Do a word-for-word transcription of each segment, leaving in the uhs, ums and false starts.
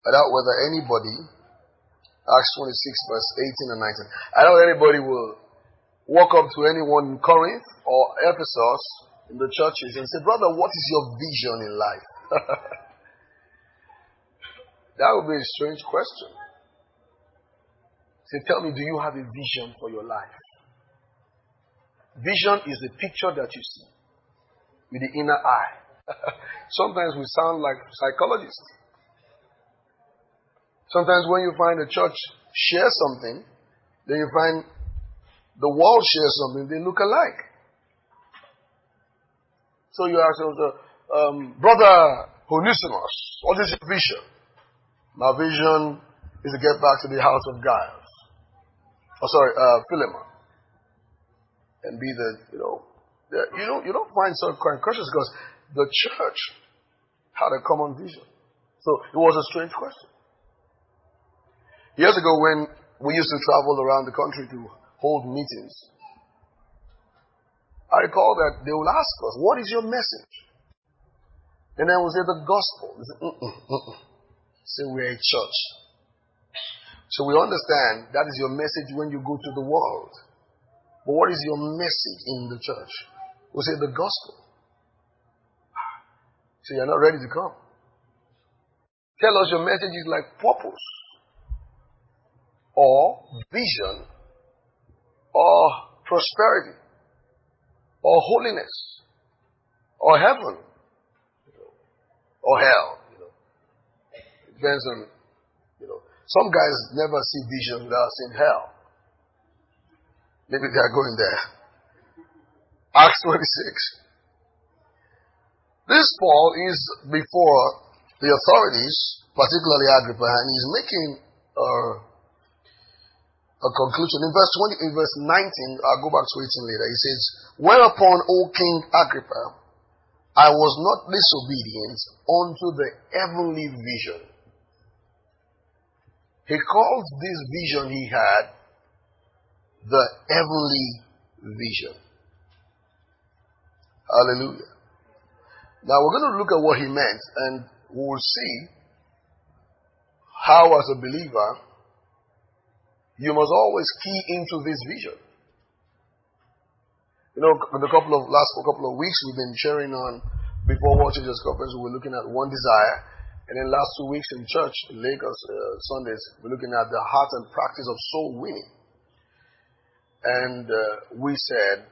I doubt whether anybody, Acts twenty-six, verse eighteen and nineteen, I doubt anybody will walk up to anyone in Corinth or Ephesus in the churches and say, brother, what is your vision in life? That would be a strange question. Say, tell me, do you have a vision for your life? Vision is a picture that you see with the inner eye. Sometimes we sound like psychologists. Sometimes when you find a church share something, then you find the world shares something, they look alike. So you ask yourself, um, Brother Onesimus, what is your vision? My vision is to get back to the house of Gaius. Oh, sorry, uh, Philemon. And be the, you know, the, you don't, you don't find such kind of questions because the church had a common vision. So it was a strange question. Years ago when we used to travel around the country to hold meetings, I recall that they would ask us, what is your message? And then we'll say the gospel. They say, mm-mm, mm-mm. Say we're a church. So we understand that is your message when you go to the world. But what is your message in the church? We'll say the gospel. So you're not ready to come. Tell us your message is like purpose, or vision, or prosperity, or holiness, or heaven, or hell. You know. It depends on, you know. Some guys never see vision without seeing hell. Maybe they are going there. Acts twenty-six. This Paul is before the authorities, particularly Agrippa, and he's making uh, a conclusion. In verse twenty, in verse nineteen, I'll go back to eighteen later. He says, whereupon, O King Agrippa, I was not disobedient unto the heavenly vision. He called this vision he had the heavenly vision. Hallelujah. Now we're going to look at what he meant, and we will see how, as a believer, you must always key into this vision. You know, in the couple of last couple of weeks we've been sharing on, before watching this conference, we were looking at one desire, and then last two weeks in church in Lagos, uh, Sundays, we're looking at the heart and practice of soul winning. And uh, we said,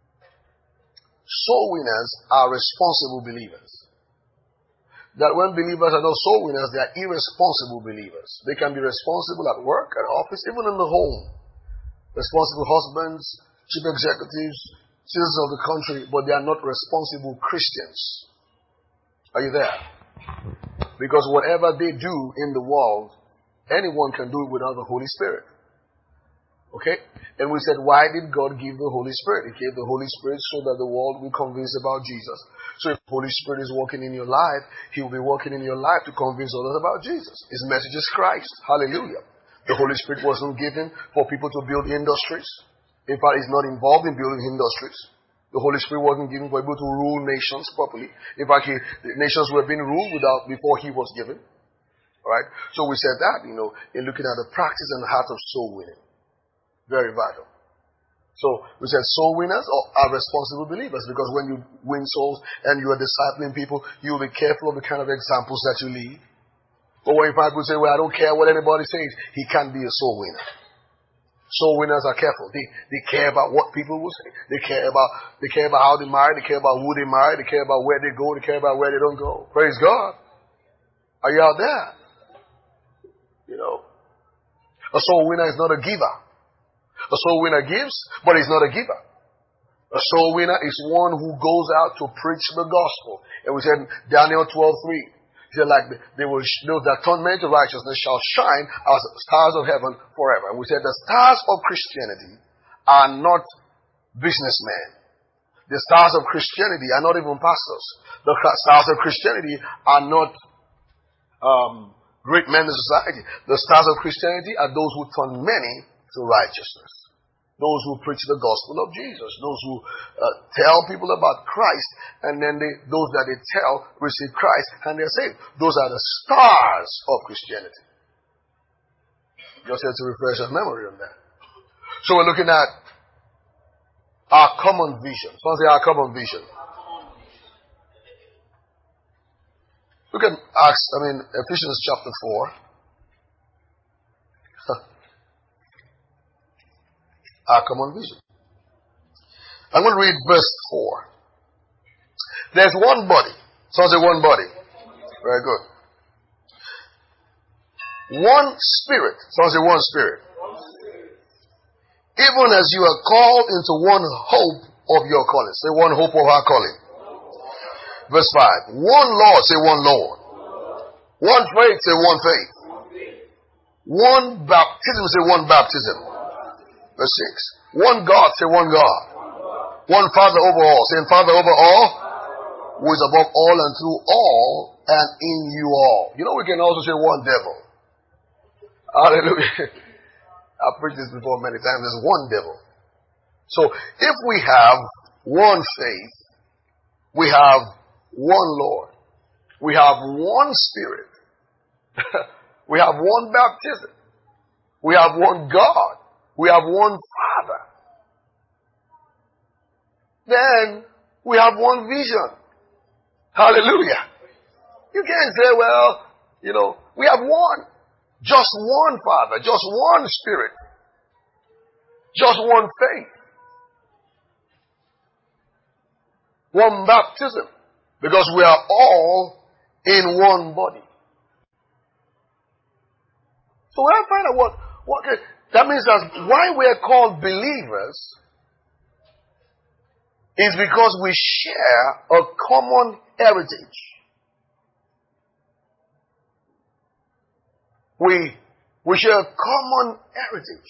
soul winners are responsible believers. That when believers are not soul winners, they are irresponsible believers. They can be responsible at work, at office, even in the home. Responsible husbands, chief executives, citizens of the country, but they are not responsible Christians. Are you there? Because whatever they do in the world, anyone can do it without the Holy Spirit. Okay? And we said, why did God give the Holy Spirit? He gave the Holy Spirit so that the world will convince about Jesus. So if the Holy Spirit is working in your life, He will be working in your life to convince others about Jesus. His message is Christ. Hallelujah. The Holy Spirit wasn't given for people to build industries. In fact, He's not involved in building industries. The Holy Spirit wasn't given for people to rule nations properly. In fact, he, the nations were being ruled without before He was given. Alright? So we said that, you know, in looking at the practice and the heart of soul winning. Very vital. So we said soul winners are responsible believers, because when you win souls and you are discipling people, you'll be careful of the kind of examples that you lead. But when people say, well, I don't care what anybody says, he can't be a soul winner. Soul winners are careful. They they care about what people will say. They care about they care about how they marry, they care about who they marry, they care about where they go, they care about where they don't go. Praise God. Are you out there? You know. A soul winner is not a giver. A soul winner gives, but he's not a giver. A soul winner is one who goes out to preach the gospel. And we said Daniel twelve three. He said, like, they will, those that turn men to righteousness shall shine as stars of heaven forever. And we said the stars of Christianity are not businessmen. The stars of Christianity are not even pastors. The stars of Christianity are not um, great men in society. The stars of Christianity are those who turn many to righteousness. Those who preach the gospel of Jesus. Those who uh, tell people about Christ, and then they, those that they tell receive Christ and they're saved. Those are the stars of Christianity. Just have to refresh our memory on that. So we're looking at our common vision. Someone say our common vision. Look at Acts, I mean Ephesians chapter four. Our common vision. I'm going to read verse four. There's one body. Someone say one body. Very good. One spirit. Someone say one spirit. Even as you are called into one hope of your calling. Say one hope of our calling. Verse five. One Lord. Say one Lord. One faith. Say one faith. One baptism. Say one baptism. Verse six. One God. Say one God. One Father over all. Say Father over all. Who is above all and through all and in you all. You know we can also say one devil. Hallelujah. I've preached this before many times. There's one devil. So if we have one faith, we have one Lord. We have one Spirit. We have one baptism. We have one God. We have one Father. Then we have one vision. Hallelujah. You can't say, well, you know, we have one. Just one Father. Just one Spirit. Just one faith. One baptism. Because we are all in one body. So when I find out what, what that means that why we're called believers is because we share a common heritage. We, we share a common heritage.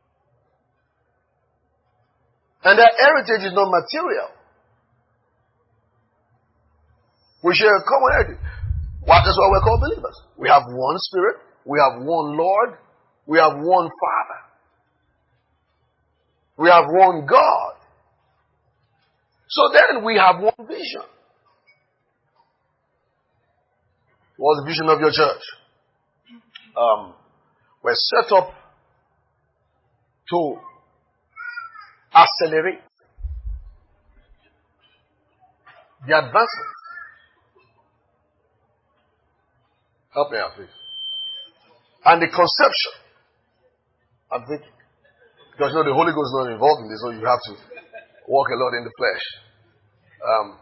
And that heritage is not material. We share a common heritage. What, that's why we're called believers. We have one Spirit. We have one Lord. We have one Father. We have one God. So then we have one vision. What's the vision of your church? Um, we're set up to accelerate the advancement. Help me out, please. And the conception. I'm thinking. Because you know the Holy Ghost is not involved in this, so you have to walk a lot in the flesh. Um,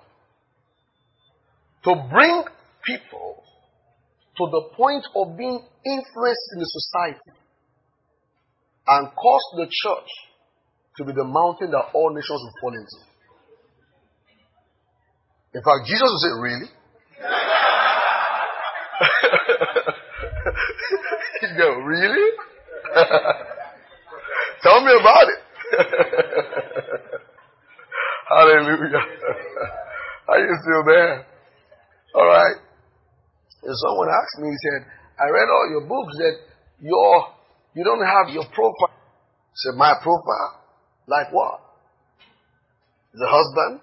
to bring people to the point of being influenced in the society and cause the church to be the mountain that all nations will fall into. In fact, Jesus will say, really? You go, really? Tell me about it. Hallelujah. Are you still there? All right. And someone asked me, he said, I read all your books that your you don't have your profile. I said, my profile? Like what? The husband?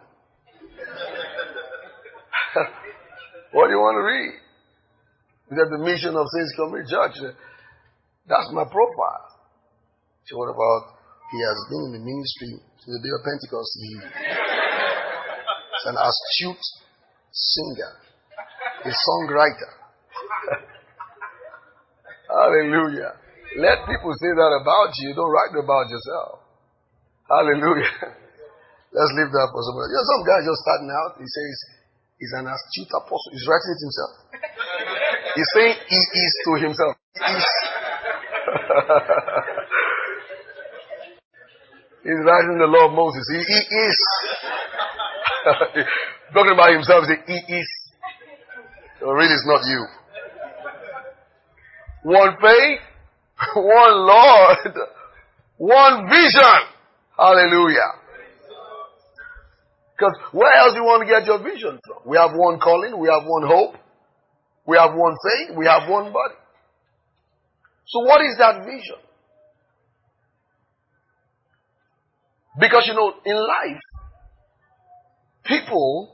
What do you want to read? Is that the mission of Saints Community Church? That's my profile. So what about he has been in the ministry to the day of Pentecost? He is an astute singer, a songwriter. Hallelujah. Let people say that about you. Don't write about yourself. Hallelujah. Let's leave that for somebody. You know, some guy just starting out, he says he's an astute apostle. He's writing it himself. He's saying he is to himself. He is. He's writing the law of Moses. He, he is. Talking about himself, he, he is. So really it's not you. One faith, one Lord, one vision. Hallelujah. Because where else do you want to get your vision from? We have one calling, we have one hope, we have one faith, we have one body. So what is that vision? Because, you know, in life, people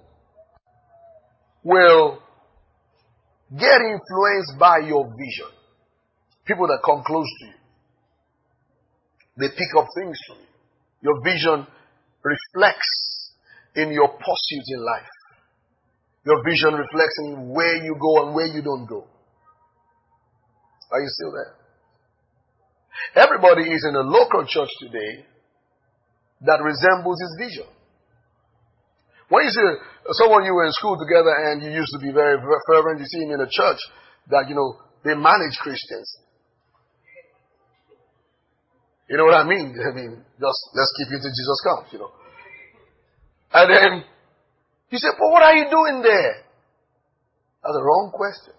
will get influenced by your vision. People that come close to you. They pick up things from you. Your vision reflects in your pursuit in life. Your vision reflects in where you go and where you don't go. Are you still there? Everybody is in a local church today that resembles his vision. When you see someone you were in school together and you used to be very fervent, you see him in a church that, you know, they manage Christians. You know what I mean? I mean, just let's keep it till Jesus comes, you know. And then you say, but what are you doing there? That's the wrong question.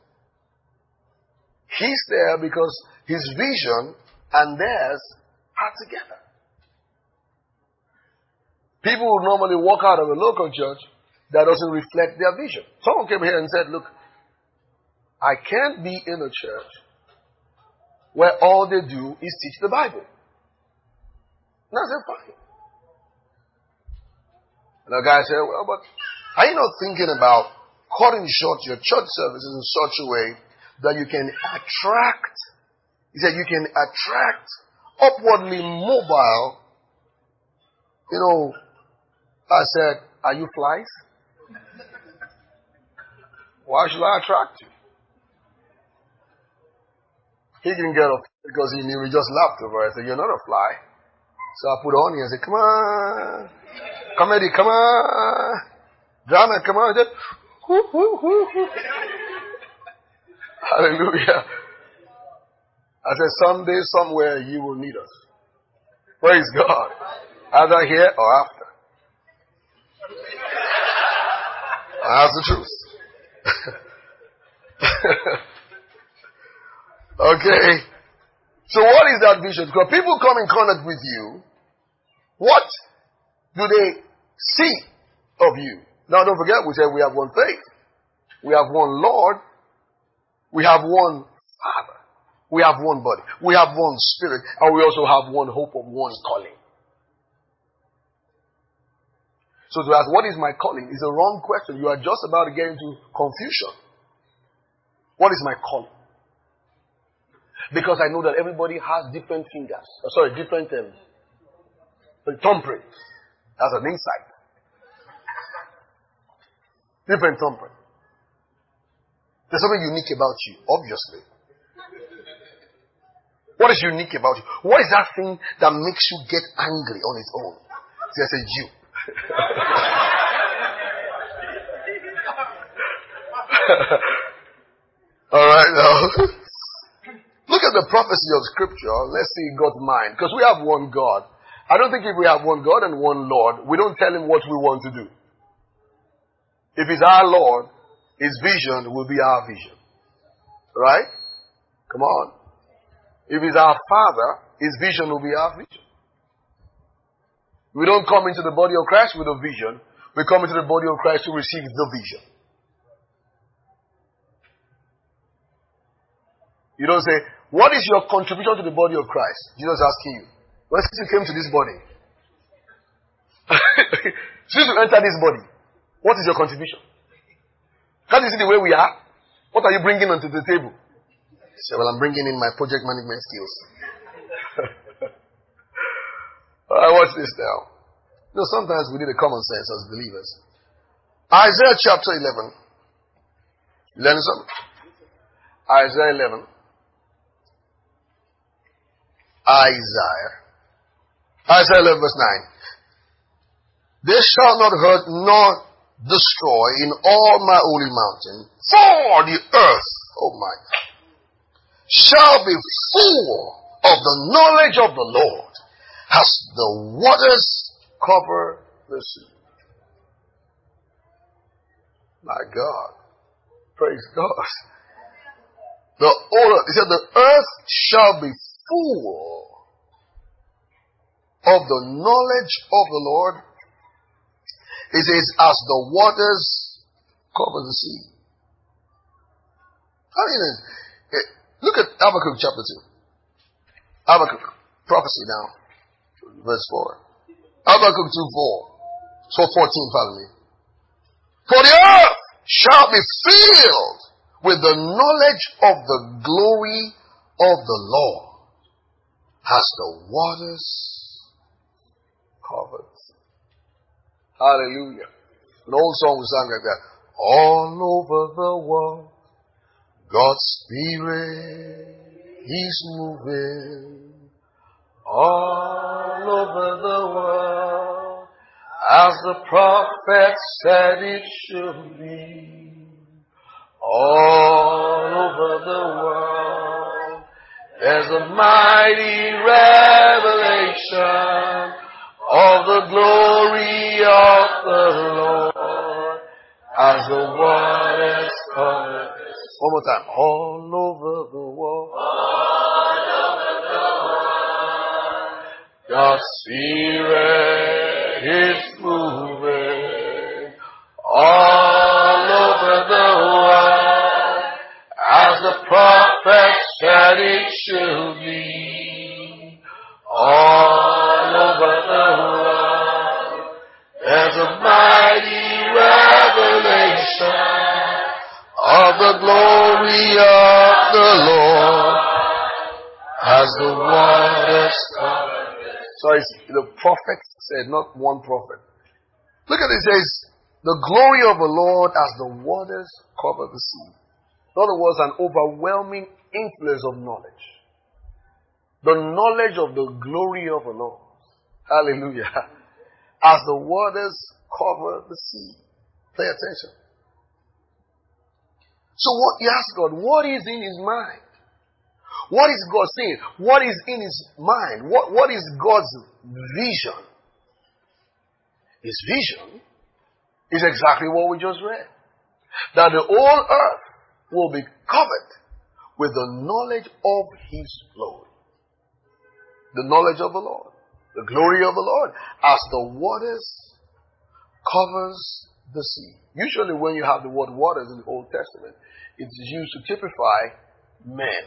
He's there because his vision and theirs are together. People would normally walk out of a local church that doesn't reflect their vision. Someone came here and said, look, I can't be in a church where all they do is teach the Bible. And I said, fine. And the guy said, well, but are you not thinking about cutting short your church services in such a way that you can attract, he said, you can attract upwardly mobile, you know, I said, are you flies? Why should I attract you? He didn't get off because he knew, he just laughed over it. I said, you're not a fly. So I put on here and said, come on. Comedy, come on. Drama, come on. I said, whoo, whoo, whoo, whoo. Hallelujah. I said, someday, somewhere, you will need us. Praise God. Either here or after. That's the truth. Okay. So what is that vision? Because people come in contact with you, what do they see of you? Now don't forget, we said we have one faith. We have one Lord. We have one Father. We have one body. We have one Spirit. And we also have one hope of one calling. So to ask, what is my calling, is a wrong question. You are just about to get into confusion. What is my calling? Because I know that everybody has different fingers. Oh, sorry, different um, thumbprints. That's an insight. Different thumbprint. There's something unique about you, obviously. What is unique about you? What is that thing that makes you get angry on its own? See, I said you. All right, now. Look at the prophecy of Scripture. Let's see God's mind. Because we have one God. I don't think if we have one God and one Lord, we don't tell him what we want to do. If it's our Lord, his vision will be our vision. Right? Come on. If it's our Father, his vision will be our vision. We don't come into the body of Christ with a vision. We come into the body of Christ to receive the vision. You don't say, what is your contribution to the body of Christ? Jesus is asking you. Well, since you came to this body, since you entered this body, what is your contribution? Can't you see the way we are? What are you bringing onto the table? You say, well, I'm bringing in my project management skills. All right, watch this now. You know, sometimes we need a common sense as believers. Isaiah chapter eleven. You learn something? Isaiah eleven. Isaiah. Isaiah eleven verse nine. They shall not hurt nor destroy in all my holy mountain, for the earth, oh my, shall be full of the knowledge of the Lord, as the waters cover the sea. My God. Praise God. The order, he said, the earth shall be full of the knowledge of the Lord. It says, as the waters cover the sea. I mean, look at Habakkuk chapter two. Habakkuk, prophecy now, verse four. Habakkuk two four. So fourteen, pardon me. For the earth shall be filled with the knowledge of the glory of the Lord, as the waters covered. Hallelujah. An old song we sang like that. All over the world, God's Spirit is moving. All over the world, as the prophet said it should be. All over the world, there's a mighty revelation of the glory of the Lord, as the waters cover. One more time. All over the world, all over the world, God's Spirit is moving. All over the world, as the prophet said it should be. All over the world, there's a mighty revelation of the glory of the Lord, as the waters cover. So it's, the prophet said, not one prophet. Look at it, it says, the glory of the Lord as the waters cover the sea. In other words, an overwhelming influence of knowledge. The knowledge of the glory of the Lord. Hallelujah. As the waters cover the sea. Pay attention. So what you ask God, what is in his mind? What is God saying? What is in his mind? What, what is God's vision? His vision is exactly what we just read. That the whole earth will be covered with the knowledge of his glory. The knowledge of the Lord. The glory of the Lord. As the waters covers the sea. Usually when you have the word waters in the Old Testament, it's used to typify men.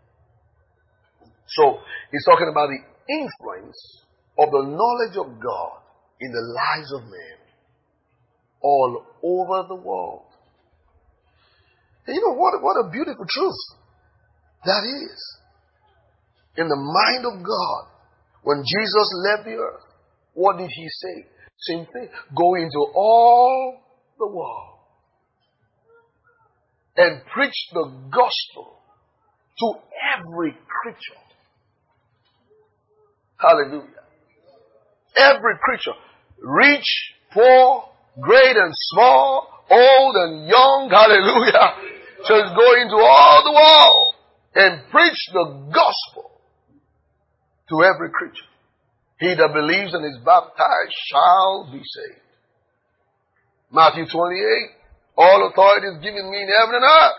So he's talking about the influence of the knowledge of God in the lives of men all over the world. And you know what, what a beautiful truth that is. In the mind of God, when Jesus left the earth, what did he say? Same thing. Go into all the world and preach the gospel to every creature. Hallelujah. Every creature. Rich, poor, great and small, old and young. Hallelujah. Just go into all the world and preach the gospel to every creature. He that believes and is baptized shall be saved. Matthew twenty-eight. All authority is given me in heaven and earth.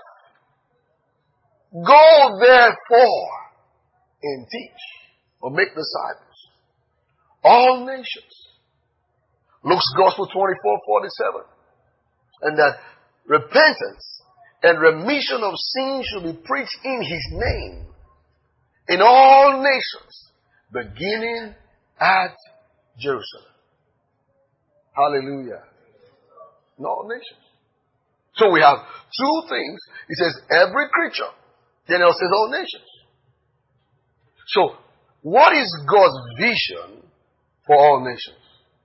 Go therefore and teach or make disciples all nations. Luke's Gospel twenty-four forty-seven. And that repentance and remission of sins should be preached in his name in all nations, beginning at Jerusalem. Hallelujah. In all nations. So we have two things. He says every creature. Then it says all nations. So what is God's vision for all nations?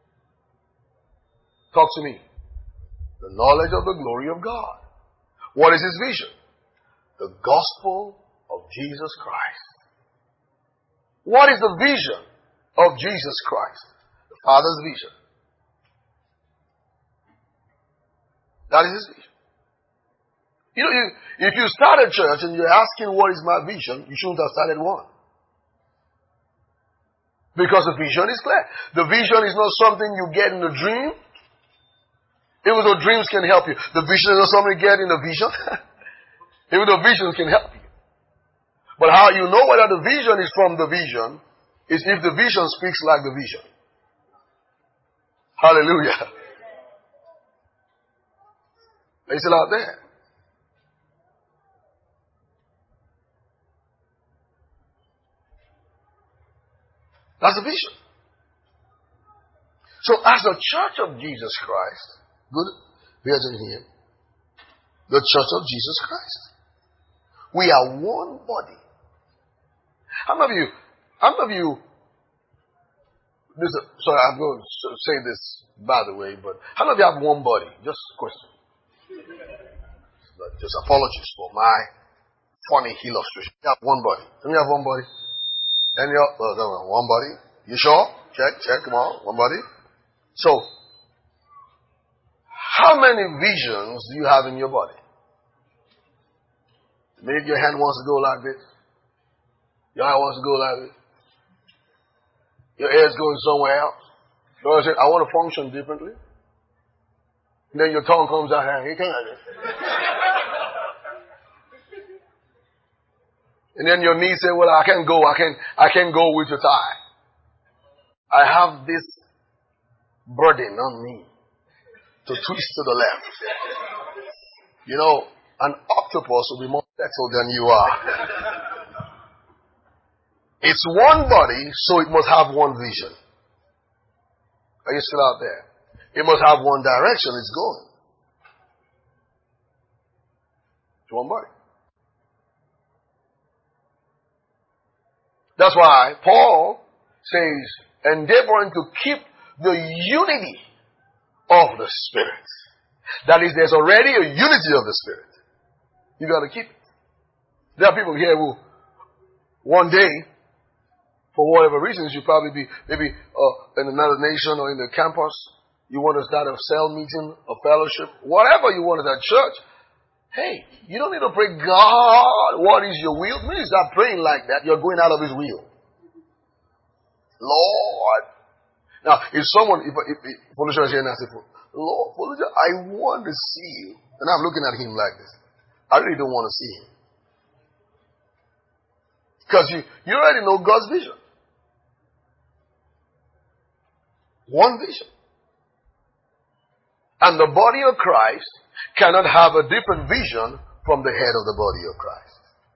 Talk to me. The knowledge of the glory of God. What is his vision? The gospel of Jesus Christ. What is the vision of Jesus Christ? The Father's vision. That is his vision. You know, you, if you start a church and you're asking what is my vision, you shouldn't have started one. Because the vision is clear. The vision is not something you get in a dream. Even though dreams can help you. The vision is not something you get in a vision. Even though visions can help you. But how you know whether the vision is from the vision is if the vision speaks like the vision. Hallelujah. Are you still out there? That's the vision. So as the church of Jesus Christ, good, bears in here, the church of Jesus Christ, we are one body. How many of you, how many of you, this, sorry, I'm going to say this by the way, but how many of you have one body? Just a question. Just apologies for my funny illustration. You have one body. Do you have one body? Any of, uh, no, one body? You sure? Check, check, come on, one body. So, how many visions do you have in your body? Maybe your hand wants to go like this. Your eye wants to go like this. Your ear's going somewhere else. Lord said, I want to function differently. And then your tongue comes out here. You can't. And then your knee say, well, I can't go. I can't, I can't go with your thigh. I have this burden on me to twist to the left. You know, an octopus will be more settled than you are. It's one body, so it must have one vision. Are you still out there? It must have one direction it's going. It's one body. That's why Paul says, endeavoring to keep the unity of the Spirit. That is, there's already a unity of the Spirit. You got to keep it. There are people here who, one day, for whatever reasons, you probably be maybe uh, in another nation or in the campus. You want to start a cell meeting, a fellowship, whatever you want at that church. Hey, you don't need to pray, God, what is your will? When you start praying like that, you're going out of His will. Lord. Now, if someone, if, if, if Felicia is here and I say, Lord, Felicia, I want to see you. And I'm looking at him like this. I really don't want to see him. Because you, you already know God's vision. One vision. And the body of Christ cannot have a different vision from the head of the body of Christ.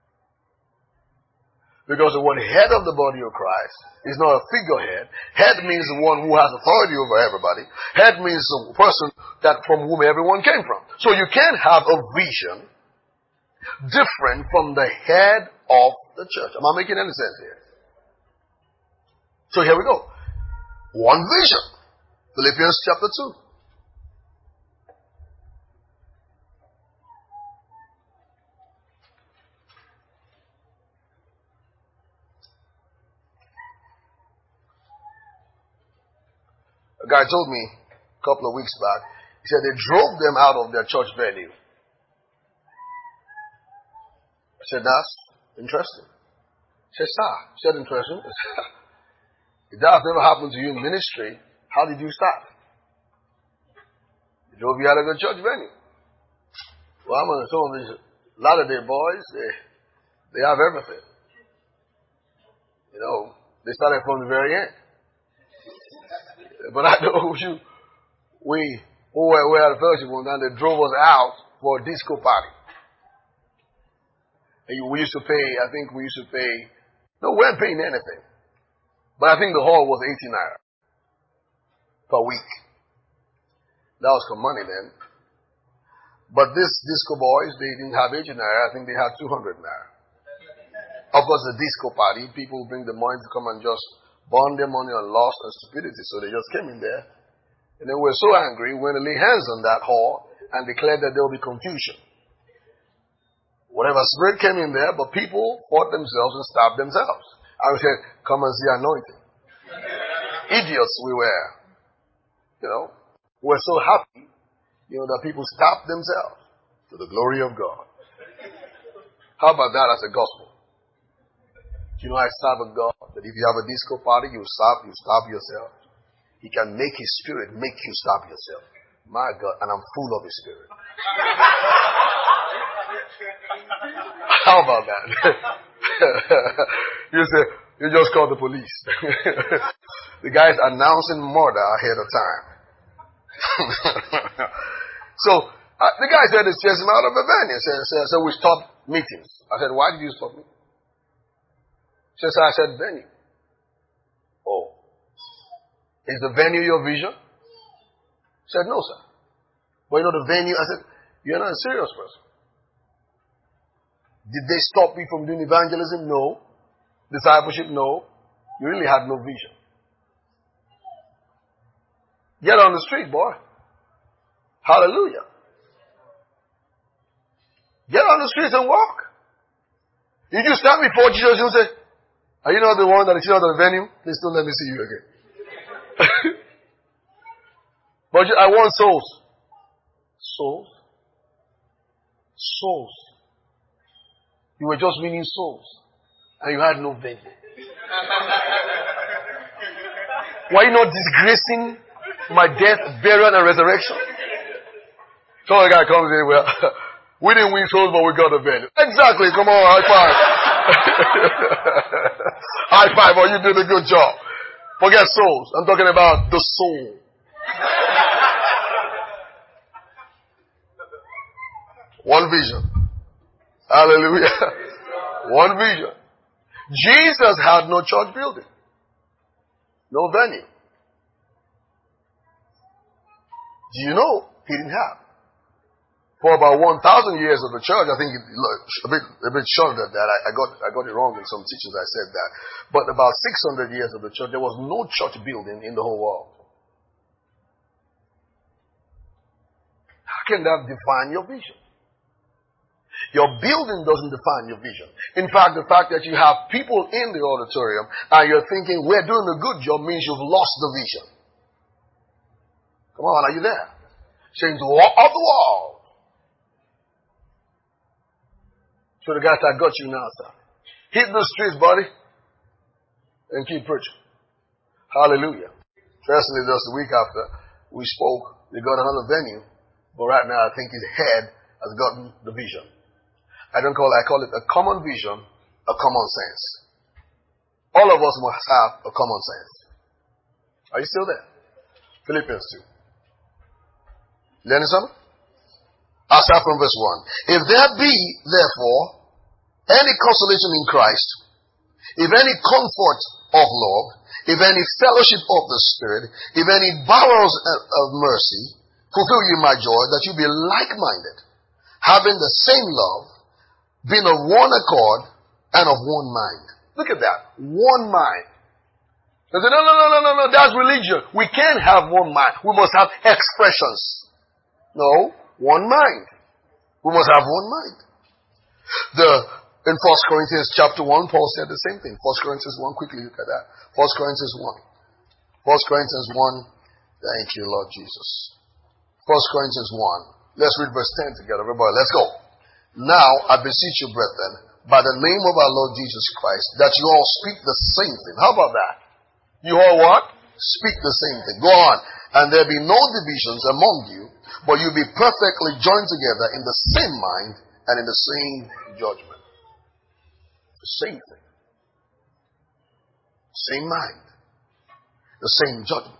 Because the word head of the body of Christ is not a figurehead. Head means the one who has authority over everybody. Head means the person that from whom everyone came from. So you can't have a vision different from the head of the church. Am I making any sense here? So here we go. One vision. Philippians chapter two. A guy told me a couple of weeks back, he said they drove them out of their church venue. I said, that's interesting. He said, sir, he said, interesting. If that has never happened to you in ministry, how did you start? They drove you out of the church venue. Well, I'm on some of these Latter-day boys, they, they have everything. You know, they started from the very end. But I know you, we, we were, we were at a fellowship one time, they drove us out for a disco party. And we used to pay, I think we used to pay, no, we weren't paying anything. But I think the hall was eighty naira per week. That was some money then. But this disco boys, they didn't have eighty naira, I think they had two hundred naira. Of course, the disco party, people bring the money to come and just burn their money on lust and stupidity. So they just came in there. And they were so angry when they laid hands on that hall and declared that there will be confusion. Whatever spirit came in there, but people fought themselves and stabbed themselves. I said, come and see anointing. Idiots we were. You know, we were so happy, you know, that people stabbed themselves to the glory of God. How about that as a gospel? You know, I serve a God that if you have a disco party, you starve, you starve yourself. He can make His Spirit make you starve yourself. My God, and I'm full of His Spirit. How about that? You say, you just call the police. The guy's announcing murder ahead of time. So, uh, the guy said it's just him out of a van. He said, so, so we stopped meetings. I said, why did you stop me? Since I said venue. Oh. Is the venue your vision? He said, no, sir. But you know the venue? I said, you're not a serious person. Did they stop you from doing evangelism? No. Discipleship? No. You really had no vision. Get on the street, boy. Hallelujah. Get on the streets and walk. If you stand before Jesus, you'll say, are you not the one that is out of the venue? Please don't let me see you again. But I want souls. Souls? Souls. You were just winning souls. And you had no venue. Why not disgracing my death, burial, and resurrection? So the guy comes in, well, we didn't win souls, but we got a venue. Exactly. Come on, high five. High five, or you did a good job. Forget souls. I'm talking about the soul. One vision. Hallelujah. One vision. Jesus had no church building. No venue. Do you know he didn't have? For about one thousand years of the church, I think it, a bit a bit short of that. I, I got I got it wrong in some teachings. I said that, but about six hundred years of the church, there was no church building in the whole world. How can that define your vision? Your building doesn't define your vision. In fact, the fact that you have people in the auditorium and you're thinking we're doing a good job means you've lost the vision. Come on, are you there? Change the wall of the wall. So the guys, I got you now, sir. Hit the streets, buddy, and keep preaching. Hallelujah. Interestingly, just a week after we spoke, they got another venue, but right now I think his head has gotten the vision. I don't call it, I call it a common vision, a common sense. All of us must have a common sense. Are you still there? Philippians two. Learning something? I'll start from verse one. If there be, therefore, any consolation in Christ, if any comfort of love, if any fellowship of the Spirit, if any bowels of mercy, fulfill you my joy, that you be like-minded, having the same love, being of one accord, and of one mind. Look at that. One mind. They say, no, no, no, no, no, no, that's religion. We can't have one mind. We must have expressions. No, one mind. We must have one mind. The in First Corinthians chapter one, Paul said the same thing. First Corinthians one, quickly look at that. First Corinthians one. First Corinthians one. Thank you, Lord Jesus. First Corinthians one. Let's read verse ten together, everybody. Let's go. Now I beseech you, brethren, by the name of our Lord Jesus Christ, that you all speak the same thing. How about that? You all what? Speak the same thing. Go on. And there be no divisions among you, but you be perfectly joined together in the same mind and in the same judgment. The same thing. Same mind. The same judgment.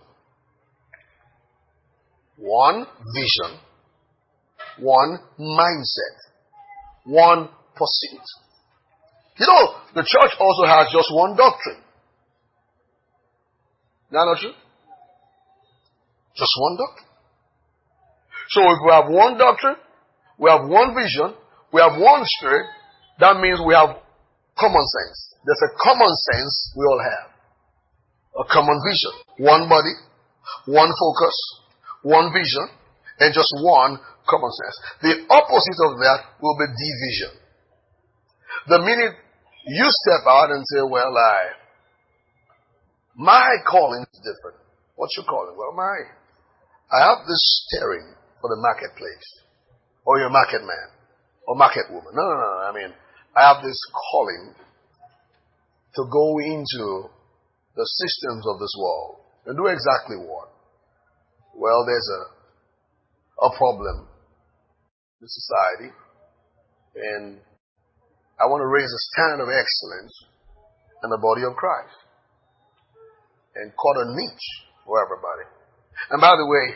One vision. One mindset. One pursuit. You know, the church also has just one doctrine. Is that not true? Just one doctrine. So if we have one doctrine, we have one vision, we have one spirit, that means we have common sense. There's a common sense we all have. A common vision. One body, one focus, one vision, and just one common sense. The opposite of that will be division. The minute you step out and say, well, I, my calling is different. What's your calling? Well, my, I have this staring for the marketplace, or your market man, or market woman. No, no, no. I mean, I have this calling to go into the systems of this world and do exactly what? Well, there's a, a problem in society, and I want to raise a standard of excellence in the body of Christ and cut a niche for everybody. And by the way,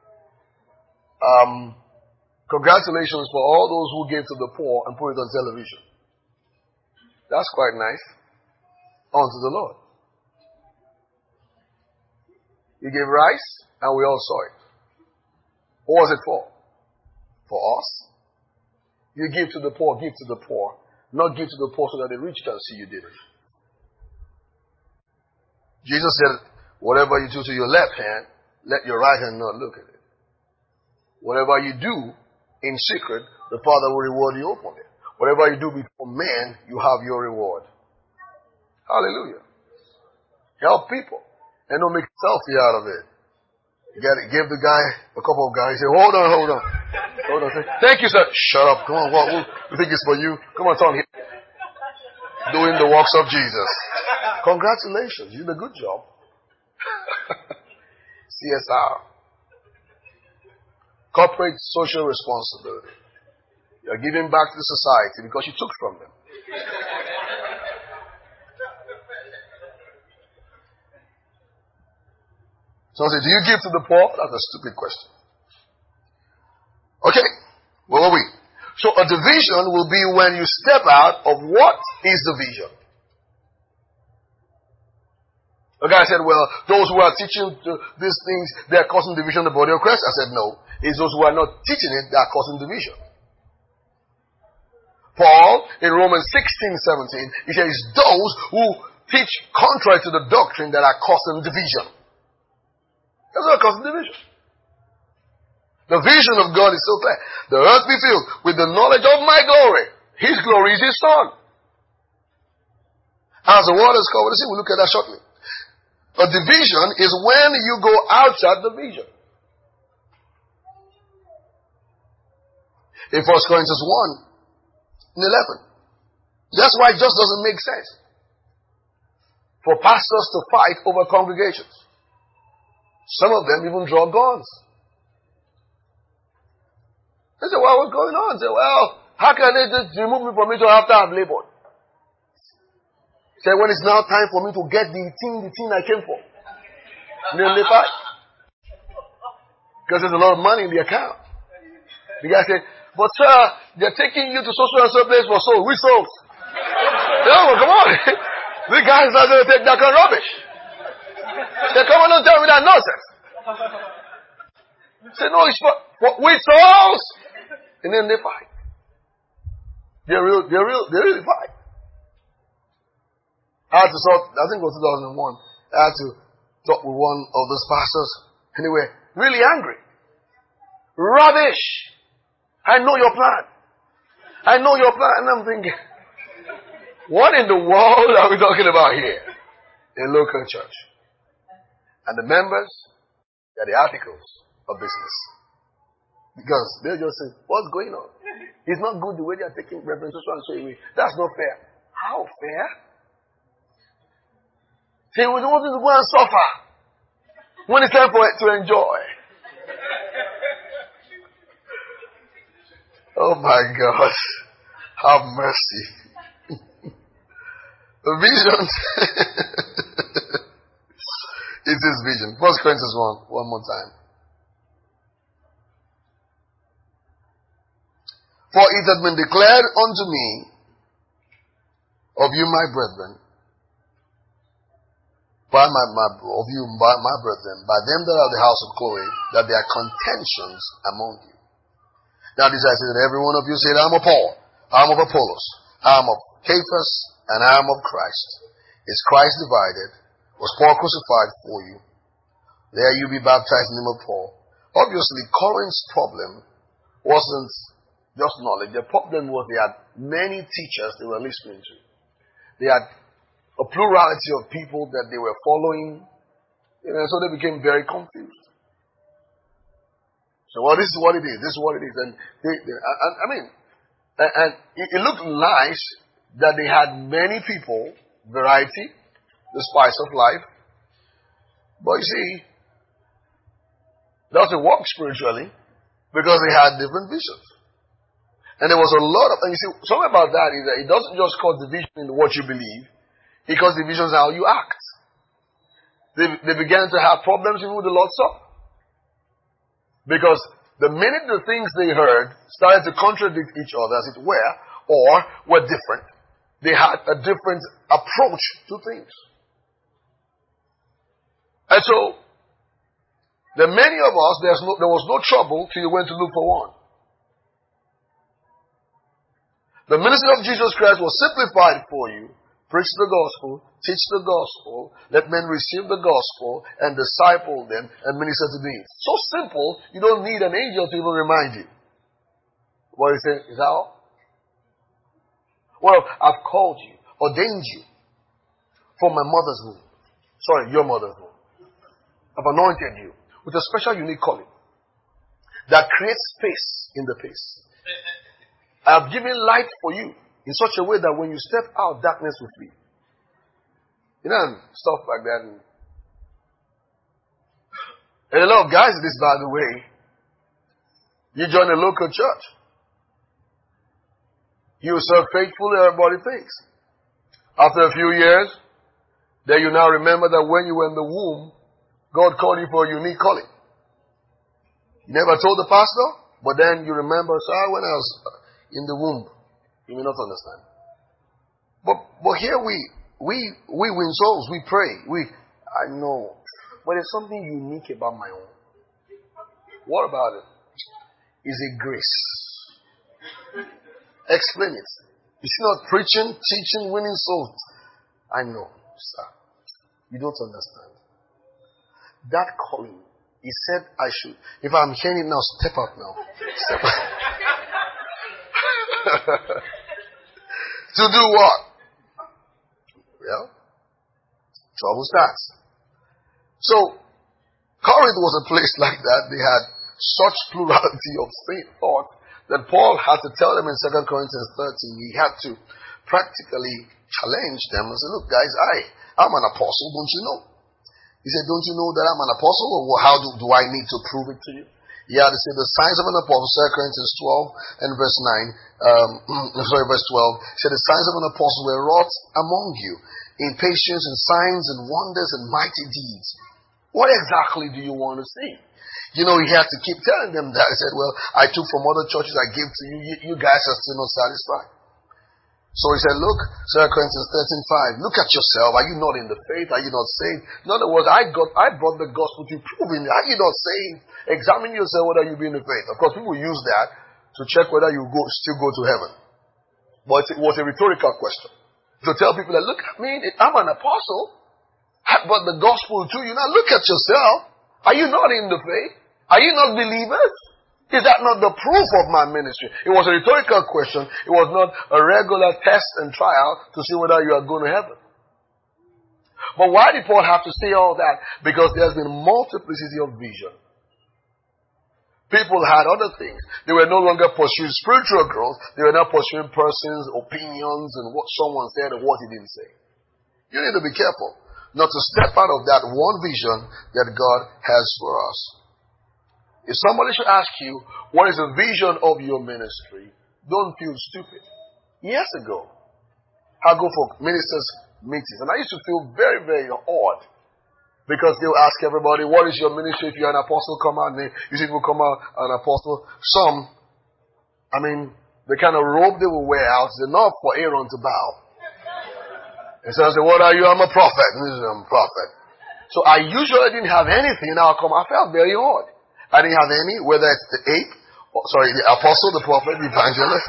um, congratulations for all those who gave to the poor and put it on television. That's quite nice. On to the Lord. He gave rice, and we all saw it. What was it for? For us. You give to the poor, give to the poor. Not give to the poor so that the rich can see you did it. Jesus said, whatever you do to your left hand, let your right hand not look at it. Whatever you do in secret, the Father will reward you openly. Whatever you do before men, you have your reward. Hallelujah. Help people. And don't make a selfie out of it. You gotta give the guy, a couple of guys, say, hold on, hold on. Hold on. Say, thank you, sir. Shut up. Come on, what? We think it's for you. Come on, Tom. Doing the works of Jesus. Congratulations. You did a good job. C S R. Corporate social responsibility. You're giving back to the society because you took from them. Someone says, do you give to the poor? That's a stupid question. Okay, where were we? So a division will be when you step out of what is the vision. The guy said, well, those who are teaching these things, they are causing division in the body of Christ. I said, no. It's those who are not teaching it that are causing division. Paul, in Romans sixteen, seventeen, he says, those who teach contrary to the doctrine that are causing division. That's what causing division. The vision of God is so clear. The earth be filled with the knowledge of my glory. His glory is His Son. As the waters cover the sea, we'll look at that shortly. A division is when you go outside the vision. In First Corinthians one eleven. That's why it just doesn't make sense for pastors to fight over congregations. Some of them even draw guns. They say, well, what's going on? They say, well, how can they just remove me from it after I've labored? Say, when it's now time for me to get the thing, the thing I came for. And then they fight. Because there's a lot of money in the account. The guy said, but sir, they're taking you to so and so place for souls. Which souls? No, come on. The guy is not going to take that kind of rubbish. They come on and tell me that nonsense. Say, no, it's for, for which souls? And then they fight. They're real, they're real, they really fight. I had to talk, I think it was two thousand one, I had to talk with one of those pastors. Anyway, really angry. Rubbish. I know your plan. I know your plan. And I'm thinking, what in the world are we talking about here? In local church. And the members, they're the articles of business. Because they'll just say, what's going on? It's not good the way they are taking references and saying, that's not fair. How fair? Say, we don't want to go and suffer when it's time for it to enjoy. Oh my gosh. Have mercy. The vision. It is vision. First Corinthians one, one more time. For it has been declared unto me of you, my brethren, by my, my of you, by my brethren, by them that are of the house of Chloe, that there are contentions among you. Now this I say that every one of you said, I am of Paul, I am of Apollos, I am of Cephas, and I am of Christ. Is Christ divided? Was Paul crucified for you? There you be baptized in the name of Paul. Obviously, Corinth's problem wasn't just knowledge. The problem was they had many teachers they were listening to. They had a plurality of people that they were following. You know, so they became very confused. So, well, this is what it is. This is what it is. And they, they, I, I mean, and, and it, it looked nice that they had many people, variety, the spice of life. But you see, that doesn't work spiritually because they had different visions. And there was a lot of, and you see, something about that is that it doesn't just cause division in what you believe, it causes divisions in how you act. They, they began to have problems even with the Lord's Supper. Because the minute the things they heard started to contradict each other, as it were, or were different, they had a different approach to things. And so, There are many of us, there's no, there was no trouble till you went to look for one. The ministry of Jesus Christ was simplified for you. Preach the gospel, teach the gospel, let men receive the gospel, and disciple them, and minister to needs. So simple, you don't need an angel to even remind you. What is it? Is that all? Well, I've called you, ordained you from my mother's womb. Sorry, your mother's womb. I've anointed you with a special unique calling that creates space in the place. I have given light for you in such a way that when you step out, darkness will flee. You know, stuff like that. And a lot of guys, this by the way, you join a local church. You serve faithfully, everybody thinks. After a few years, then you now remember that when you were in the womb, God called you for a unique calling. You never told the pastor, but then you remember, so when I was in the womb, you may not understand. But but here we we we win souls, we pray, we I know. But there's something unique about my own. What about it? Is a grace. Explain it. You see, not preaching, teaching, winning souls. I know, sir. You don't understand. That calling, he said I should. If I'm hearing it now, step up now. Step up. To do what? Well, trouble starts. So, Corinth was a place like that. They had such plurality of thought that Paul had to tell them in Second Corinthians thirteen, he had to practically challenge them and say, look guys, I, I'm an apostle, don't you know? He said, don't you know that I'm an apostle? Or how do, do I need to prove it to you? He had to say the signs of an apostle, Second Corinthians twelve and verse nine, um, sorry, verse twelve, he said the signs of an apostle were wrought among you in patience and signs and wonders and mighty deeds. What exactly do you want to see? You know, he had to keep telling them that. He said, well, I took from other churches, I gave to you. You, you guys are still not satisfied. So he said, look, Second Corinthians thirteen five, look at yourself. Are you not in the faith? Are you not saved? In other words, I got, I brought the gospel to prove it. Are you not saved? Examine yourself whether you be in the faith. Of course, people use that to check whether you go, still go to heaven. But it was a rhetorical question. To tell people that, look at me, I'm an apostle. I brought the gospel to you. Now look at yourself. Are you not in the faith? Are you not believers? Is that not the proof of my ministry? It was a rhetorical question. It was not a regular test and trial to see whether you are going to heaven. But why did Paul have to say all that? Because there's been multiplicity of vision. People had other things. They were no longer pursuing spiritual growth. They were now pursuing persons' opinions and what someone said and what he didn't say. You need to be careful not to step out of that one vision that God has for us. If somebody should ask you, what is the vision of your ministry? Don't feel stupid. Years ago, I go for ministers' meetings, and I used to feel very, very odd. Because they'll ask everybody, what is your ministry? If you're an apostle, come out. And you see people come out an apostle. Some, I mean, the kind of robe they will wear out is enough for Aaron to bow. And so I say, what are you? I'm a prophet. I'm a prophet. So I usually didn't have anything. Now I come, I felt very odd. I didn't have any, whether it's the ape, or, sorry, the apostle, the prophet, the evangelist,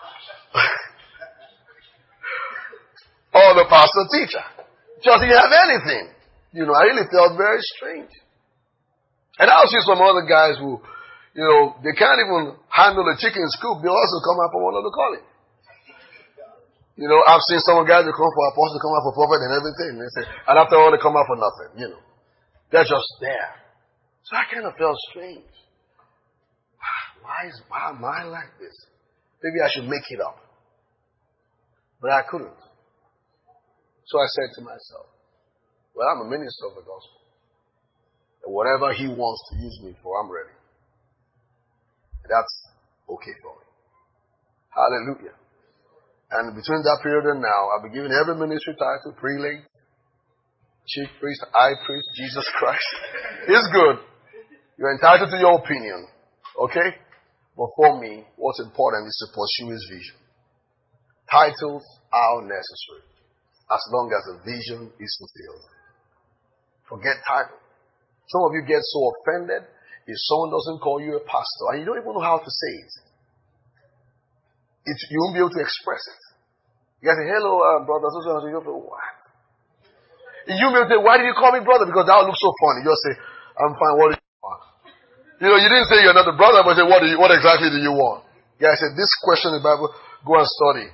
or the pastor teacher. Just didn't have anything. You know, I really felt very strange. And I see some other guys who, you know, they can't even handle a chicken scoop. They also come out for one of the calling. You know, I've seen some guys who come for apostle, come out for prophet and everything. And, they say, and after all, they come out for nothing, you know. They're just there. So I kind of felt strange. Why is, why am I like this? Maybe I should make it up. But I couldn't. So I said to myself, well, I'm a minister of the gospel. And whatever he wants to use me for, I'm ready. That's okay for me. Hallelujah. And between that period and now, I've been given every ministry title, prelate, chief priest, high priest, Jesus Christ. It's good. You're entitled to your opinion. Okay? But for me, what's important is to pursue his vision. Titles are necessary as long as the vision is fulfilled. Forget title. Some of you get so offended if someone doesn't call you a pastor and you don't even know how to say it. it you won't be able to express it. You guys say, hello, uh, brother. So, so, so, you go, what? You may say, why did you call me brother? Because that looks so funny. You just say, I'm fine. What do you want? You know, you didn't say you're not a brother, but say, what do you, what exactly do you want? Yeah, I said, this question in the Bible, go and study.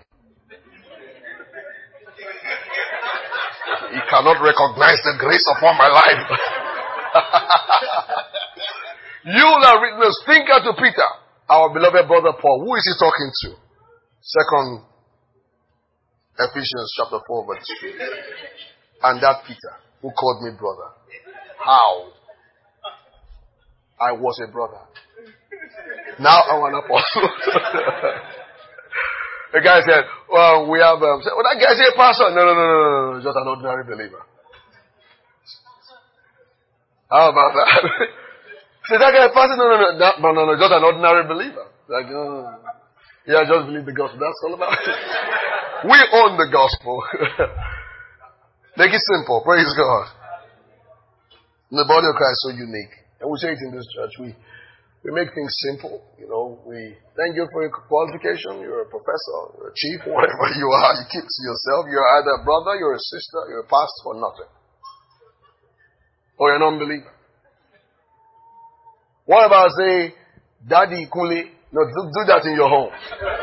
He cannot recognize the grace upon my life. You are witness. Think to Peter, our beloved brother Paul. Who is he talking to? Second Ephesians chapter four, verse two. And that Peter, who called me brother. How? I was a brother. Now I'm an apostle. The guy said, well, we have, um, said, well, that guy's a pastor. No, no, no, no, no, no, just an ordinary believer. How about that? Said, that guy a pastor? No, no, no, no, no, no, no, just an ordinary believer. Like, no, yeah, just believe the gospel. That's all about it. We own the gospel. Make it simple. Praise God. And the body of Christ is so unique. And we say it in this church. We we make things simple. You know, we thank you for your qualification. You're a professor, you're a chief, whatever you are. You keep to yourself. You're either a brother, you're a sister, you're a pastor, or nothing. Or you're an unbeliever. What about say, Daddy Kuli? No, do, do that in your home.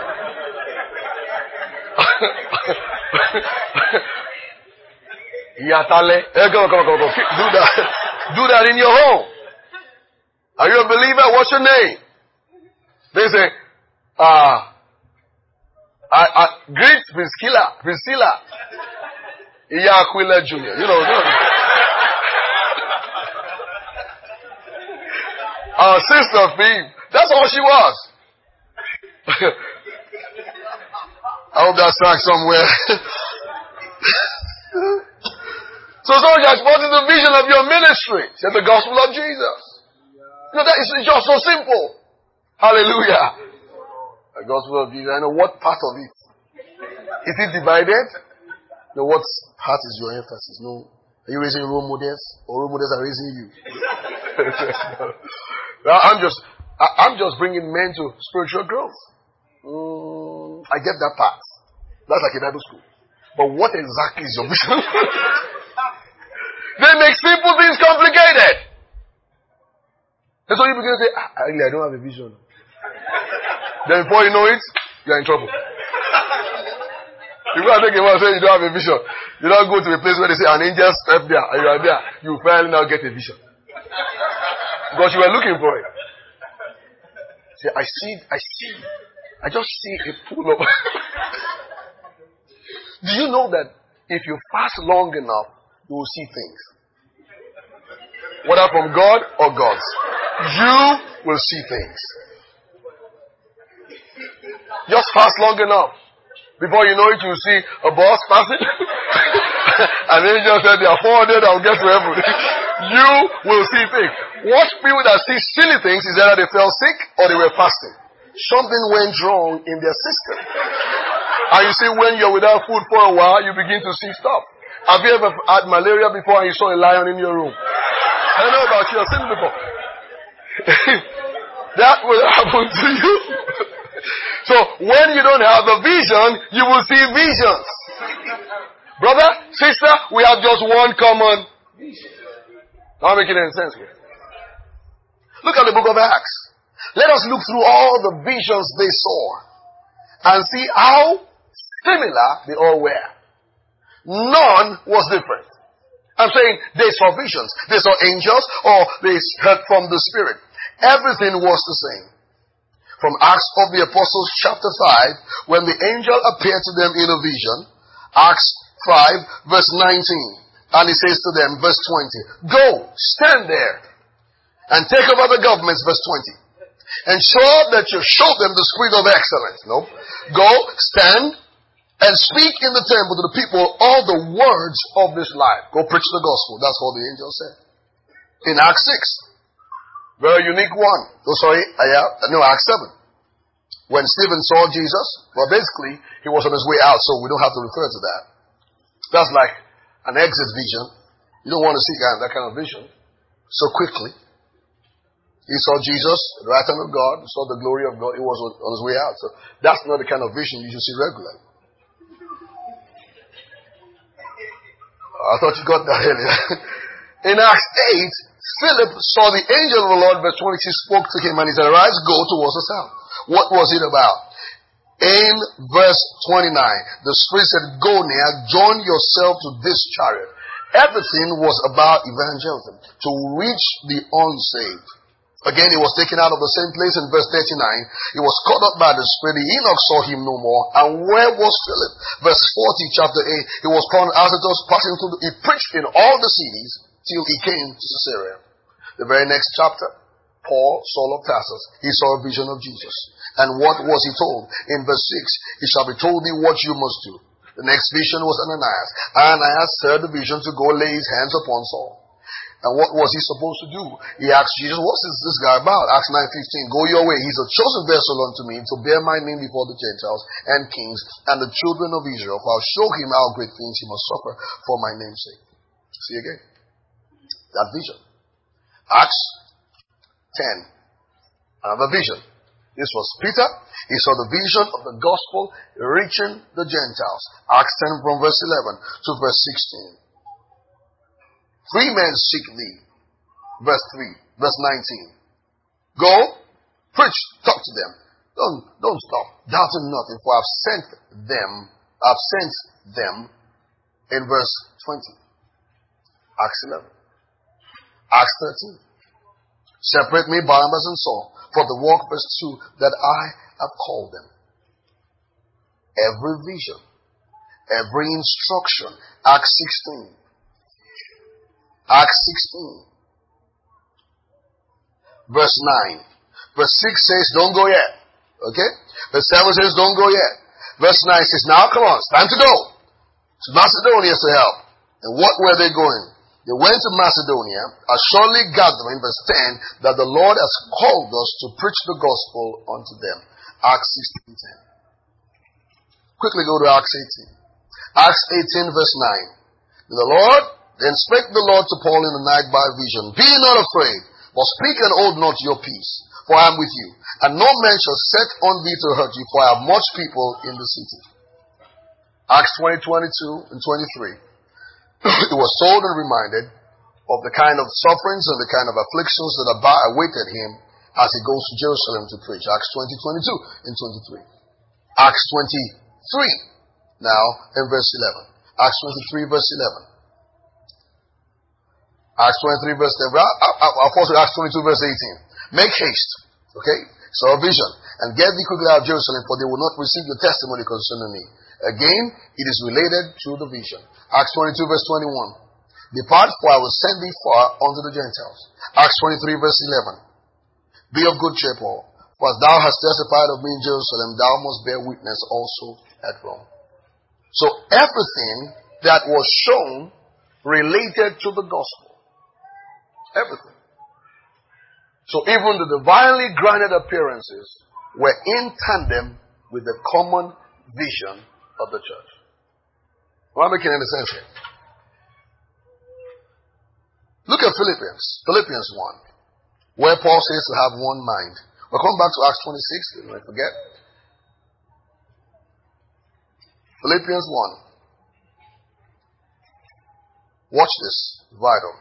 Yatale. Hey, come on, come on, come on, come on. Do that. Do that in your home. Are you a believer? What's your name? They say, ah, uh, I, I, great Priscilla, Priscilla, Iyakwila Junior You know, no. Our sister Phoebe. That's all she was. I hope that's track somewhere. So so you are supporting the vision of your ministry. Say the gospel of Jesus. You know, that is just so simple. Hallelujah. The gospel of Jesus. I know what part of it. Is it divided? No, what part is your emphasis? No. Are you raising role models? Or role models are raising you? I'm just I'm just bringing men to spiritual growth. Mm, I get that part. That's like a Bible school. But what exactly is your vision? They make simple things complicated. And so you begin to say, ah, really, I don't have a vision. Then before you know it, you're in trouble. You go and take a while and say you don't have a vision. You don't go to a place where they say an angel stepped there and you are there. You finally now get a vision. Because you were looking for it. See, I see, I see. I just see a pool of... Do you know that if you fast long enough, you will see things? Whether from God or gods. You will see things. Just fast long enough. Before you know it, you see a bus passing. And then you just said there are four hundred that will get to heaven. You will see things. Watch people that see silly things is either they fell sick or they were fasting. Something went wrong in their system. And you see, when you're without food for a while, you begin to see stuff. Have you ever had malaria before and you saw a lion in your room? I don't know about you. I've seen it before. That will happen to you. So, when you don't have a vision, you will see visions. Brother, sister, we have just one common vision. Not making any sense here. Look at the book of Acts. Let us look through all the visions they saw and see how similar they all were. None was different. I'm saying they saw visions, they saw angels, or they heard from the Spirit. Everything was the same. From Acts of the Apostles chapter five, when the angel appeared to them in a vision, Acts five verse nineteen, and he says to them, verse twenty, go, stand there, and take over the governments, verse twenty. And show that you show them the spirit of excellence. No. Go, stand, and speak in the temple to the people all the words of this life. Go preach the gospel. That's what the angel said. In Acts six. Very unique one. Oh, sorry. Uh, no, Acts seven. When Stephen saw Jesus, well, basically, he was on his way out, so we don't have to refer to that. That's like an exit vision. You don't want to see that kind of vision. so quickly. He saw Jesus, the right hand of God, he saw the glory of God. He was on his way out. So that's not the kind of vision you should see regularly. I thought you got that earlier. In Acts eight, Philip saw the angel of the Lord, verse twenty-six, spoke to him and he said, "Arise, go towards the south." What was it about? In verse twenty-nine, the Spirit said, "Go near, join yourself to this chariot." Everything was about evangelism, to reach the unsaved. Again, he was taken out of the same place in verse thirty-nine. He was caught up by the Spirit. Enoch saw him no more. And where was Philip? Verse forty, chapter eight. He was called Azotus, passing through. The, he preached in all the cities till he came to Caesarea. The very next chapter, Paul, Saul of Tarsus, he saw a vision of Jesus. And what was he told? In verse six, "It shall be told thee what you must do." The next vision was Ananias. Ananias heard the vision to go lay his hands upon Saul. And what was he supposed to do? He asked Jesus, "What is this guy about?" Acts nine fifteen. "Go your way. He's a chosen vessel unto me to bear my name before the Gentiles and kings and the children of Israel. For I'll show him how great things he must suffer for my name's sake." See again. That vision. Acts ten. Another vision. This was Peter. He saw the vision of the gospel reaching the Gentiles. Acts ten from verse eleven to verse sixteen. "Three men seek thee." Verse three, verse nineteen. "Go, preach, talk to them. Don't, don't stop, doubting nothing, for I've sent them, I've sent them." In verse twenty. Acts eleven. Acts thirteen. "Separate me, Barnabas and Saul, for the work," verse two, "that I have called them." Every vision, every instruction. Acts sixteen. Acts sixteen. Verse nine. Verse six says, "Don't go yet." Okay? Verse seven says, "Don't go yet." Verse nine says, "Now come on, it's time to go to Macedonia to help." And what were they going? They went to Macedonia, assuredly gathering, verse ten, "that the Lord has called us to preach the gospel unto them." Acts sixteen ten. Quickly go to Acts eighteen. Acts eighteen verse nine. "The Lord, then spake the Lord to Paul in the night by vision, Be not afraid, but speak and hold not your peace, for I am with you. And no man shall set on thee to hurt you, for I have much people in the city." Acts twenty, twenty-two and twenty-three. He was told and reminded of the kind of sufferings and the kind of afflictions that awaited him as he goes to Jerusalem to preach. Acts twenty, twenty-two and twenty-three. Acts twenty-three, now in verse eleven. Acts twenty-three verse eleven. Acts twenty-three verse eleven. I'll pause with Acts twenty-two verse eighteen. "Make haste." Okay? So a vision. "And get thee quickly out of Jerusalem, for they will not receive your testimony concerning me." Again, it is related to the vision. Acts twenty-two verse twenty-one. "Depart, for I will send thee far unto the Gentiles." Acts twenty-three verse eleven. "Be of good cheer, Paul, for as thou hast testified of me in Jerusalem, thou must bear witness also at Rome." So everything that was shown related to the gospel. Everything. So even the divinely granted appearances were in tandem with the common vision of the church. Am I making any sense here? Look at Philippians. Philippians one. Where Paul says to have one mind. We'll come back to Acts twenty-six. Don't forget. Philippians one. Watch this. Vital.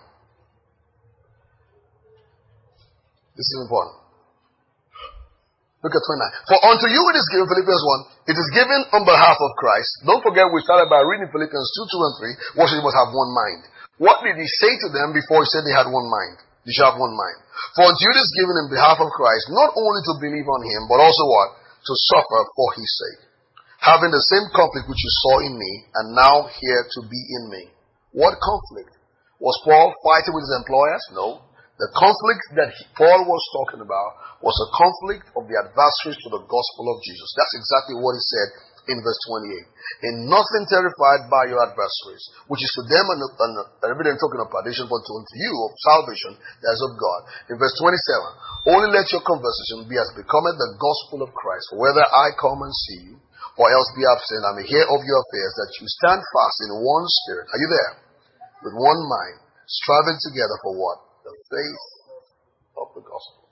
This is important. Look at twenty-nine. "For unto you it is given," Philippians one, "it is given on behalf of Christ." Don't forget we started by reading Philippians two, two and three. What should you must have one mind. What did he say to them before he said they had one mind? You should have one mind. "For unto you it is given in behalf of Christ, not only to believe on him, but also what? To suffer for his sake. Having the same conflict which you saw in me, and now here to be in me." What conflict? Was Paul fighting with his employers? No. The conflict that he, Paul was talking about was a conflict of the adversaries to the gospel of Jesus. That's exactly what he said in verse twenty-eight. "In nothing terrified by your adversaries, which is to them an, an, an evident token of perdition, but unto you of salvation that is of God." In verse twenty-seven, "Only let your conversation be as becometh the gospel of Christ. For whether I come and see you, or else be absent, I may hear of your affairs, that you stand fast in one spirit." Are you there? "With one mind, striving together for what? The faith of the gospel.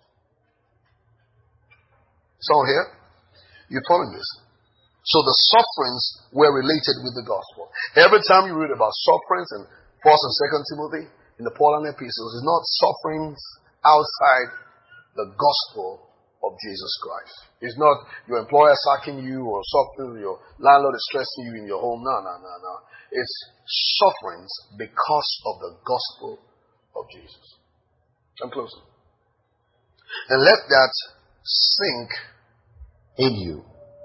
It's all here. You're following this. So the sufferings were related with the gospel. Every time you read about sufferings in First and Second Timothy, in the Pauline epistles, it's not sufferings outside the gospel of Jesus Christ. It's not your employer sacking you or something, your landlord is stressing you in your home. No, no, no, no. It's sufferings because of the gospel of Jesus. I'm closing. And let that sink in you.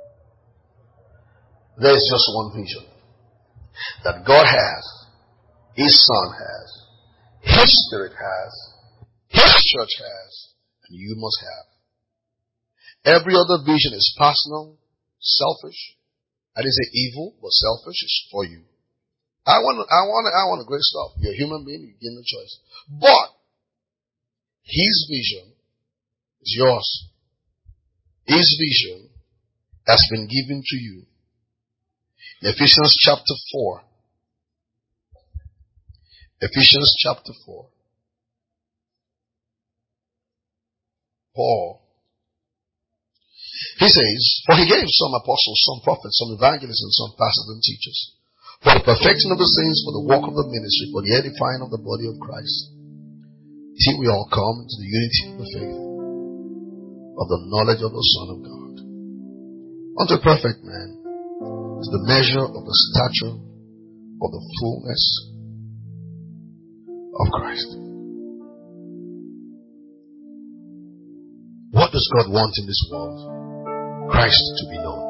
There's just one vision that God has, His Son has, His Spirit has, His church has, and you must have. Every other vision is personal, selfish. I didn't say evil, but selfish is for you. I want, I want, I want a great stuff. You're a human being, you give no choice. But His vision is yours. His vision has been given to you. In Ephesians chapter four. Ephesians chapter four. Paul. He says, for He gave some apostles, some prophets, some evangelists, and some pastors and teachers, for the perfecting of the saints, for the work of the ministry, for the edifying of the body of Christ, till we all come into the unity of the faith, of the knowledge of the Son of God, unto a perfect man, to the measure of the stature of the fullness of Christ. What does God want in this world? Christ to be known.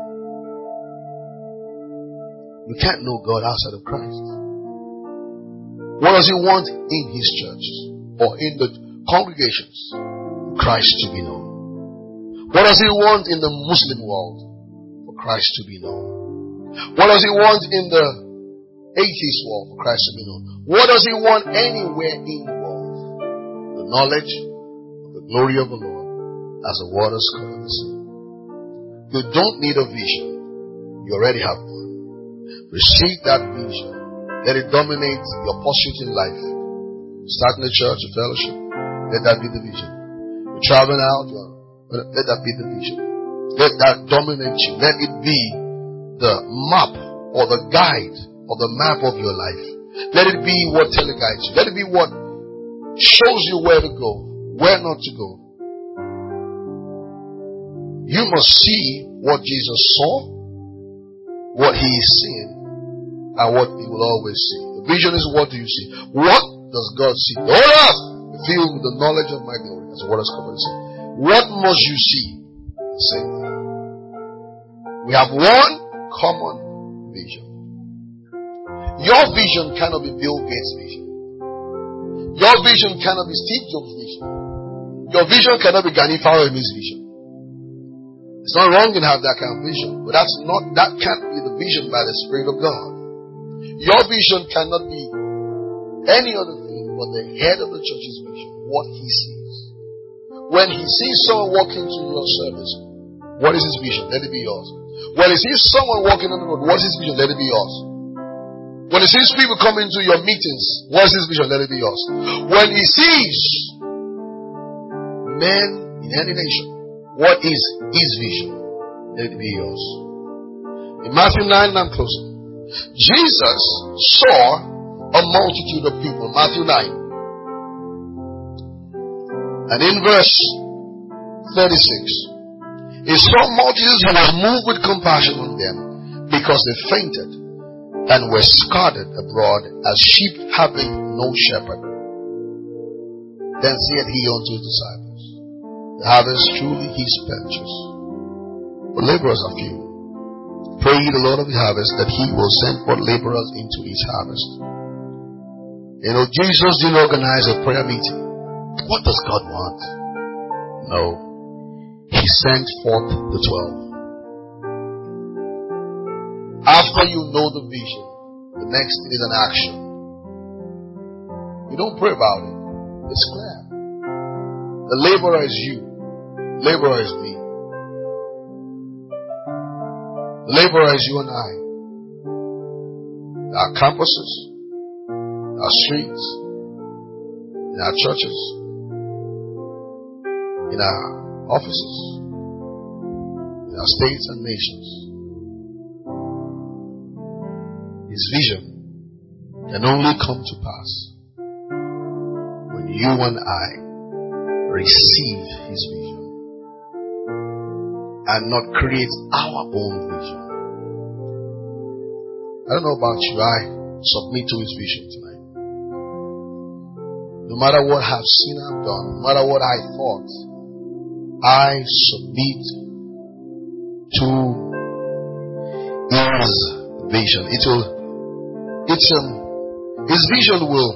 You can't know God outside of Christ. What does He want in His church or in the congregations? Christ to be known. What does He want in the Muslim world? For Christ to be known. What does He want in the atheist world? For Christ to be known. What does He want anywhere in the world? The knowledge of the glory of the Lord as the waters cover the sea. You don't need a vision. You already have one. Receive that vision. Let it dominate your pursuit in life. Start in the church, a fellowship. Let that be the vision. You're traveling out. Let that be the vision. Let that dominate you. Let it be the map or the guide or the map of your life. Let it be what teleguides you. Let it be what shows you where to go, where not to go. You must see what Jesus saw, what He is seeing, and what He will always see. The vision is, what do you see? What does God see? The whole earth filled with the knowledge of my glory. That's what is covered to say. What must you see? The same thing. We have one common vision. Your vision cannot be Bill Gates' vision. Your vision cannot be Steve Jobs' vision. Your vision cannot be Gani Faroemi's vision. It's not wrong in having that kind of vision, but that's not, that can't be the vision by the Spirit of God. Your vision cannot be any other thing but the head of the church's vision, what he sees. When he sees someone walking to your service, what is his vision? Let it be yours. When he sees someone walking on the road, what is his vision? Let it be yours. When he sees people coming to your meetings, what is his vision? Let it be yours. When he sees men in any nation, what is his vision? Let it be yours. In Matthew nine, and I'm closing. Jesus saw a multitude of people. Matthew nine. And in verse thirty-six, he saw multitudes who were moved with compassion on them, because they fainted and were scattered abroad as sheep having no shepherd. Then said he unto his disciples, the harvest truly is plenteous, but laborers are few. Pray ye the Lord of the harvest that He will send forth laborers into His harvest. You know, Jesus didn't organize a prayer meeting. What does God want? No. He sent forth the twelve. After you know the vision, the next thing is an action. You don't pray about it. It's clear. The laborer is you. The laborer is me. The laborer is you and I. Our campuses, our streets, in our churches, in our offices, in our states and nations. His vision can only come to pass when you and I receive His vision and not create our own vision. I don't know about you, I submit to His vision tonight. No matter what I've seen I've done, no matter what I thought, I submit to His vision. It will, it's um, His vision will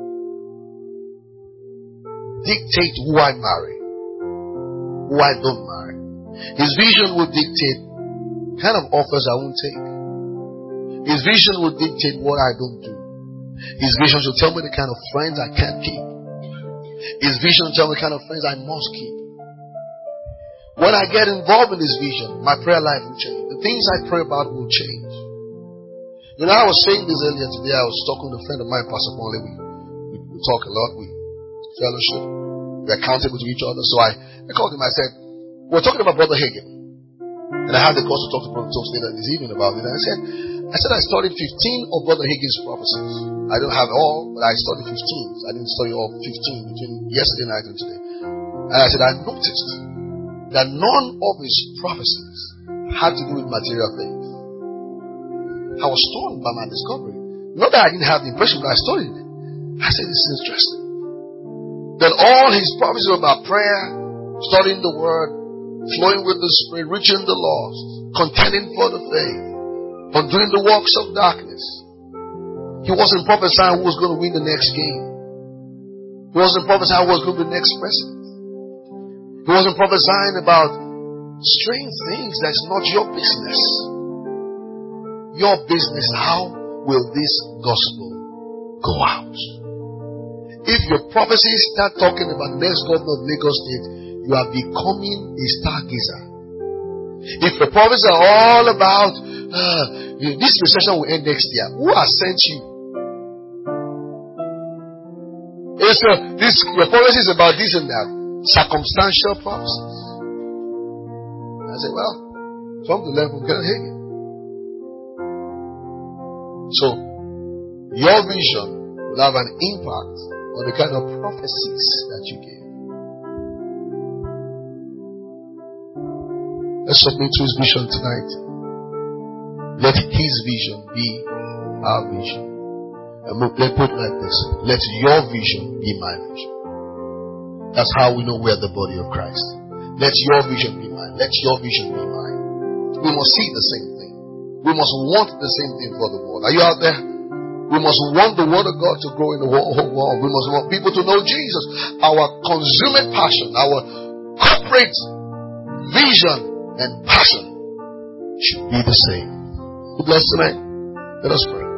dictate who I marry, who I don't marry. His vision will dictate kind of offers I won't take. His vision will dictate what I don't do. His vision will tell me the kind of friends I can't keep. His vision will tell me the kind of friends I must keep. When I get involved in His vision, my prayer life will change. The things I pray about will change. You know, I was saying this earlier today. I was talking to a friend of mine, Pastor Paul. We, we, we talk a lot. We fellowship. We're accountable to each other. So I, I called him. I said, we're talking about Brother Hagin. And I had the cause to talk to Brother Toast later this evening about it. And I said, I said I studied fifteen of Brother Hagin's prophecies. I don't have all, but I studied fifteen. I didn't study all fifteen between yesterday night and today. And I said, I noticed that none of his prophecies had to do with material things. I was stunned by my discovery. Not that I didn't have the impression, but I studied it. I said, this is interesting. That all his prophecies were about prayer, studying the word, flowing with the Spirit, reaching the lost, contending for the faith, undoing the works of darkness. He wasn't prophesying who was going to win the next game. He wasn't prophesying who was going to be the next president. He wasn't prophesying about strange things that's not your business. Your business, how will this gospel go out? If your prophecies start talking about the next governor of Lagos State, you are becoming a stargazer. If the prophecies are all about uh, this recession will end next year, who has sent you? It's uh, this your prophecies about this and that, circumstantial prophecies. I say, well, something to learn from Kenneth Hagin. So, your vision will have an impact on the kind of prophecies that you give. Let's submit to His vision tonight. Let His vision be our vision. And let's put it like this. Let your vision be my vision. That's how we know we're the body of Christ. Let your vision be mine. Let your vision be mine. We must see the same thing. We must want the same thing for the world. Are you out there? We must want the word of God to grow in the whole world. We must want people to know Jesus. Our consummate passion, our corporate vision and passion should be the same. God bless tonight. Let us pray.